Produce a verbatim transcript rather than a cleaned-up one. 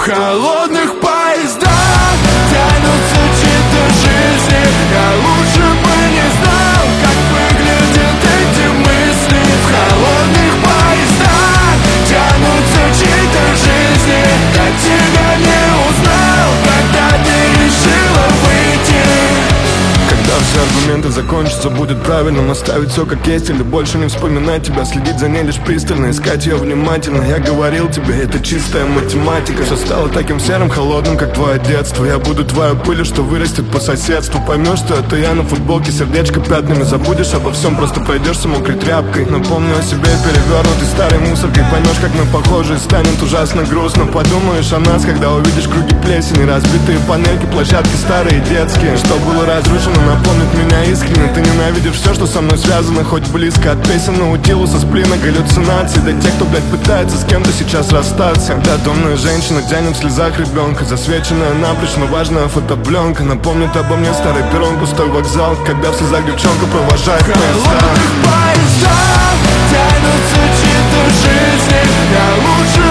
холодных поездах тянутся чьи-то жизни. Я лучше бы не знал, как выглядят эти мысли. В холодных поездах тянутся чьи-то жизни. Я тебя не узнал, когда ты решила выйти. Когда все аргументы закончатся, будет правильно оставить все как есть, или больше не вспоминать тебя, следить за ней лишь пристально, искать ее внимательно. Я говорил тебе, это чистая математика. Все стало таким серым, холодным, как твое детство. Я буду твоей пылью, что вырастет по соседству. Поймешь, что это я на футболке, сердечко пятнами. Забудешь обо всем, просто пройдешься мокрой тряпкой. Напомню о себе перевернутой старой мусоркой. Поймешь, как мы похожи, станет ужасно грустно. Подумаешь о нас, когда увидишь круги плесени, разбитые панельки, площадки старые детские. Что было разрушено, напомнит меня искренне. Ты ненавидишь все, что со мной связано, хоть близко от песен наутилуса, сплина, галлюцинаций. Да те, кто, блядь, пытается с кем-то сейчас расстаться. Когда томная женщина тянет в слезах ребенка, засвеченная напрочь, но важная фотопленка напомнит обо мне старый перрон, пустой вокзал, когда в слезах девчонка провожает в поездах. Тянутся чьи-то жизни. Я лучше